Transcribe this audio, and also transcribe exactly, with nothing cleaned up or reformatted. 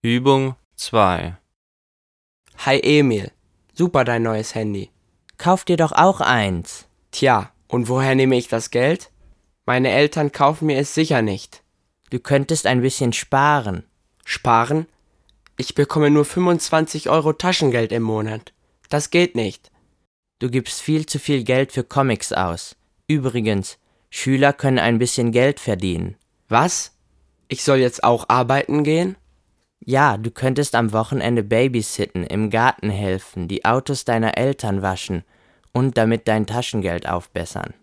Übung zwei. Hi Emil, super dein neues Handy. Kauf dir doch auch eins. Tja, und woher nehme ich das Geld? Meine Eltern kaufen mir es sicher nicht. Du könntest ein bisschen sparen. Sparen? Ich bekomme nur fünfundzwanzig Euro Taschengeld im Monat. Das geht nicht. Du gibst viel zu viel Geld für Comics aus. Übrigens, Schüler können ein bisschen Geld verdienen. Was? Ich soll jetzt auch arbeiten gehen? Ja, du könntest am Wochenende babysitten, im Garten helfen, die Autos deiner Eltern waschen und damit dein Taschengeld aufbessern.